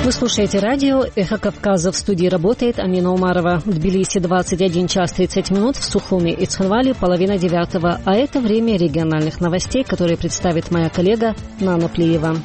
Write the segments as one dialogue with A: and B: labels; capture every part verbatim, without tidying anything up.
A: Вы слушаете радио «Эхо Кавказа». В студии работает Амина Умарова. В Тбилиси двадцать один час тридцать минут, в Сухуми и Цхинвале половина девятого. А это время региональных новостей, которые представит моя коллега Нана Плиева.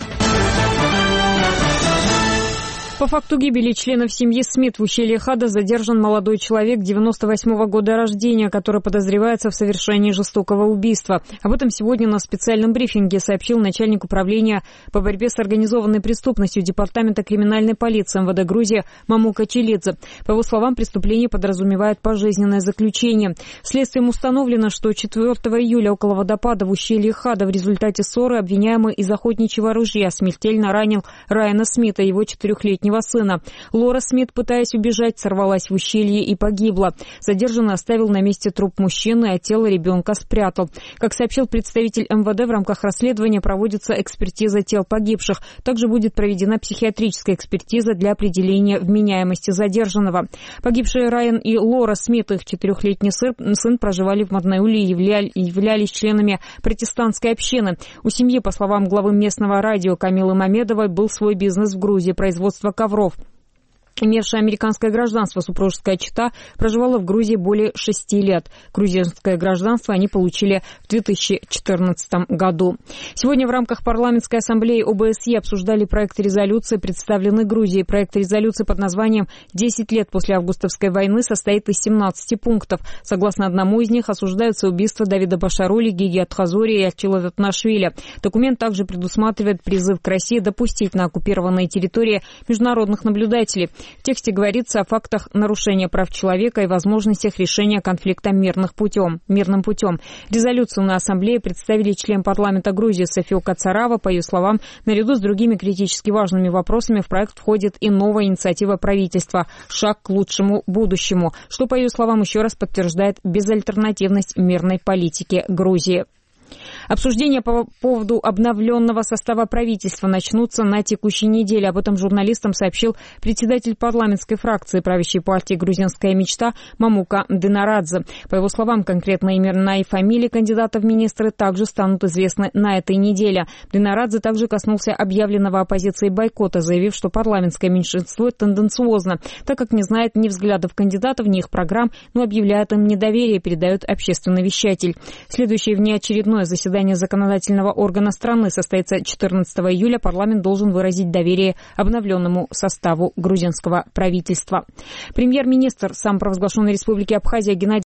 B: По факту гибели членов семьи Смит в ущелье Хада задержан молодой человек девяносто восьмого года рождения, который подозревается в совершении жестокого убийства. Об этом сегодня на специальном брифинге сообщил начальник управления по борьбе с организованной преступностью Департамента криминальной полиции эм вэ дэ Грузии Мамука Челидзе. По его словам, преступление подразумевает пожизненное заключение. Следствием установлено, что четвёртого июля около водопада в ущелье Хада в результате ссоры обвиняемый из охотничьего ружья смертельно ранил Райана Смита, его четырехлетнего сына. Лора Смит, пытаясь убежать, сорвалась в ущелье и погибла. Задержанный оставил на месте труп мужчины, а тело ребенка спрятал. Как сообщил представитель эм вэ дэ, в рамках расследования проводится экспертиза тел погибших. Также будет проведена психиатрическая экспертиза для определения вменяемости задержанного. Погибшие Райан и Лора Смит, их четырехлетний сын, проживали в Маднауле и являлись членами протестантской общины. У семьи, по словам главы местного радио Камилы Мамедовой, был свой бизнес в Грузии, производство ковров. Имевшая американское гражданство супружеская чета проживала в Грузии более шести лет. Грузинское гражданство они получили в две тысячи четырнадцатом году. Сегодня в рамках парламентской ассамблеи о бэ эс е обсуждали проект резолюции, представленный Грузией. Проект резолюции под названием «десять лет после августовской войны» состоит из семнадцати пунктов. Согласно одному из них, осуждаются убийства Давида Башарули, Гиги Атхазори и Аттила Татнашвили. Документ также предусматривает призыв к России допустить на оккупированной территории международных наблюдателей. В тексте говорится о фактах нарушения прав человека и возможностях решения конфликта мирным путем. мирным путем. Резолюцию на ассамблее представили член парламента Грузии София Кацарава. По ее словам, наряду с другими критически важными вопросами в проект входит и новая инициатива правительства «Шаг к лучшему будущему», что, по ее словам, еще раз подтверждает безальтернативность мирной политики Грузии. Обсуждения по поводу обновленного состава правительства начнутся на текущей неделе. Об этом журналистам сообщил председатель парламентской фракции правящей партии «Грузинская мечта» Мамука Денарадзе. По его словам, конкретные имена и фамилии кандидатов в министры также станут известны на этой неделе. Денарадзе также коснулся объявленного оппозицией бойкота, заявив, что парламентское меньшинство тенденциозно, так как не знает ни взглядов кандидатов, ни их программ, но объявляет им недоверие, передает общественный вещатель. Следующее внеочередное заседание законодательного органа страны состоится четырнадцатого июля. Парламент должен выразить доверие обновленному составу грузинского правительства. Премьер-министр самопровозглашенной республики Абхазия Геннадий